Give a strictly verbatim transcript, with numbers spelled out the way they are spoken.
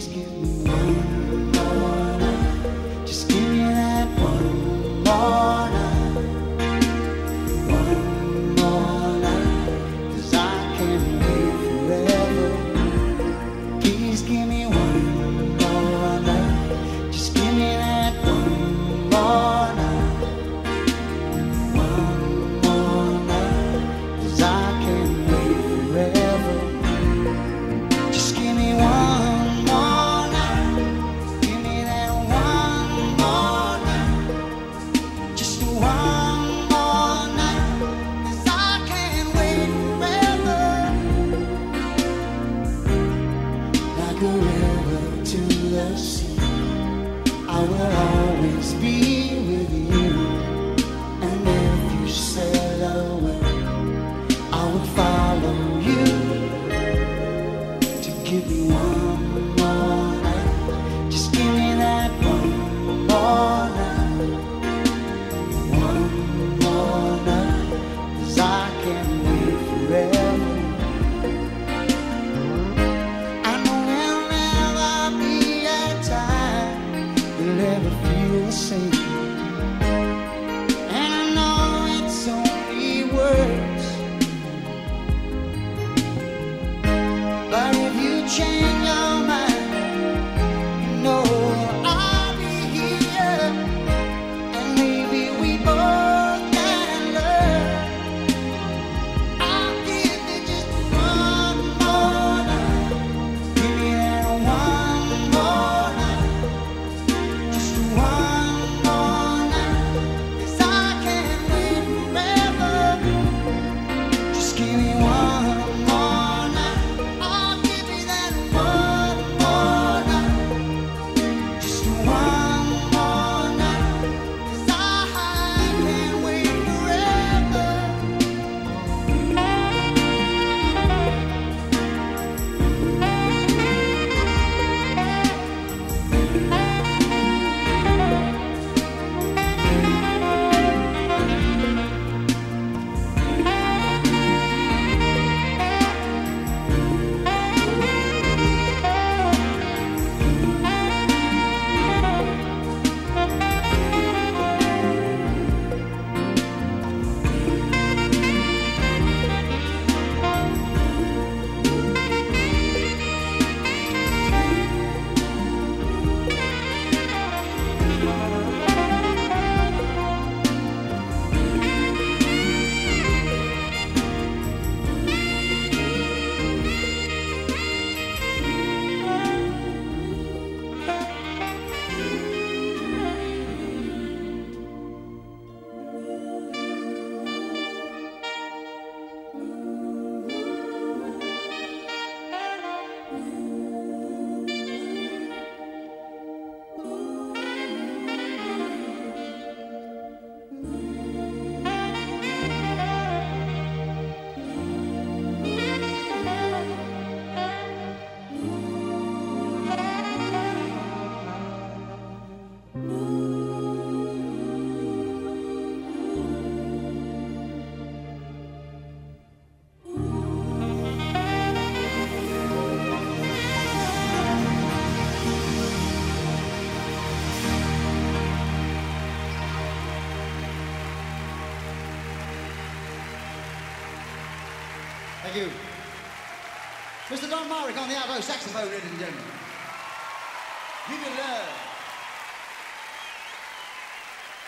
Please give me one more night. Just give me that one more night. One more night, 'cause I can't wait forever. Please give me one more night. Just give me that one more night. One more night, 'cause I can't wait forever. Just give me one more night. Give me that one more night. Just one more night, 'cause I can't wait forever. Like a river to the sea, I will always be with you. And if you sail away, I will follow you. To give me one more night, just give me that one more night. One more night, 'cause I can't wait forever. I know there'll never be a time you'll ever feel the same. And I know it's only words, but if you change your mind, you know I'll be here. And maybe we both can learn. I'll give you just one more night. Give me that one more night. Just one more night, 'cause I can't wait forever. Just give me one more night. I'll give you that one more night. Just one more night, 'cause I can't wait forever. Thank you. Mister Don Marek on the alto saxophone, ladies and gentlemen. Give me love.